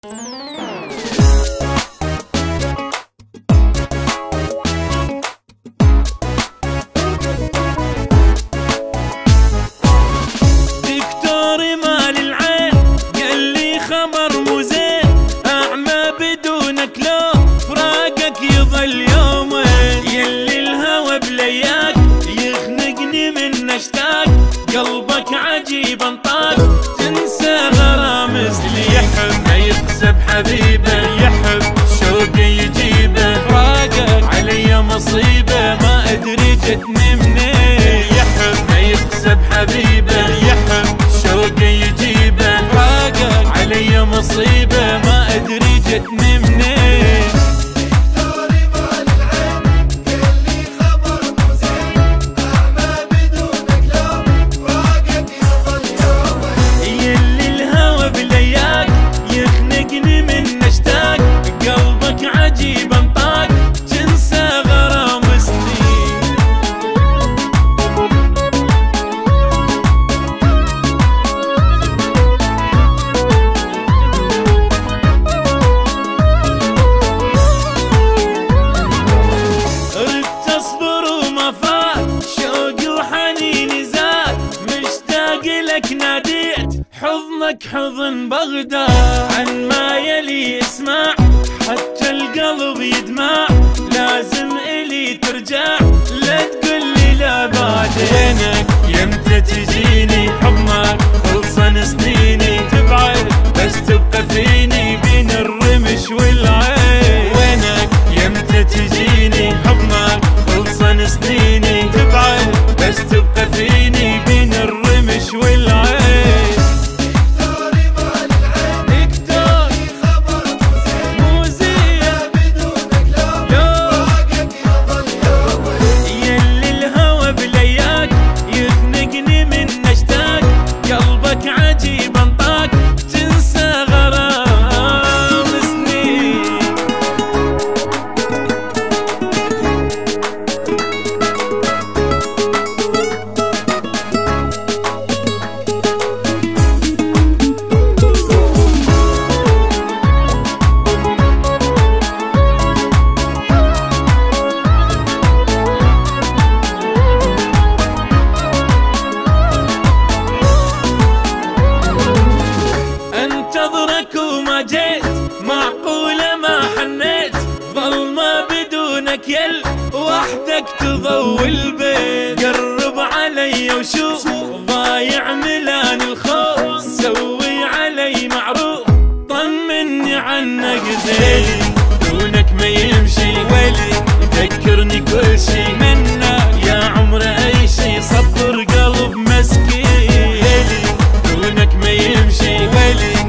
دكتور مال العين قال لي خبر مو زين، أعمى بدونك لو فراقك يظل يومين، يلي الهوى بلياك يخنقني من اشتاق، قلبك عجيب انطاق تنسى غرامز، اللي يحب ما يكسب حبيبه، يحب شوقي يجيبه، فراقك علي مصيبه ما ادري جتني منين، يحب ما يكسب حبيبه، يحب شوقي يجيبه، فراقك علي مصيبه ما ادري جتني منين. عجيب انطاق تنسى غرام سنين. ردت اصبر وما فات شوقي وحنيني زاد، مشتاق لك ناديت حضنك حضن بغداد، عن ما يلي اسمع حتى القلب يدمع، لازم إلي ترجع لا تقولي لا بعدينك، يمتى تجيني حضنك خلصن سنيني، تبعد بس تبقى فيني بين الرمش والعين، وينك يمتى تجيني حضنك خلصن سنيني، تبعد بس تبقى فيني بين الرمش والعين. عجيب انطاق تنسى غرام سنين. انتظرك وما جيت، معقولة ما حنيت، ظلمة بدونك يل وحدك تضوي البيت، قرب علي وشوف ضايع ملان الخوف، سوي علي معروف طمني عنك زين، دونك ما يمشي ولي يذكرني كل شي منك، يا عمر اي شي صبر قلب مسكين، دونك ما يمشي ولي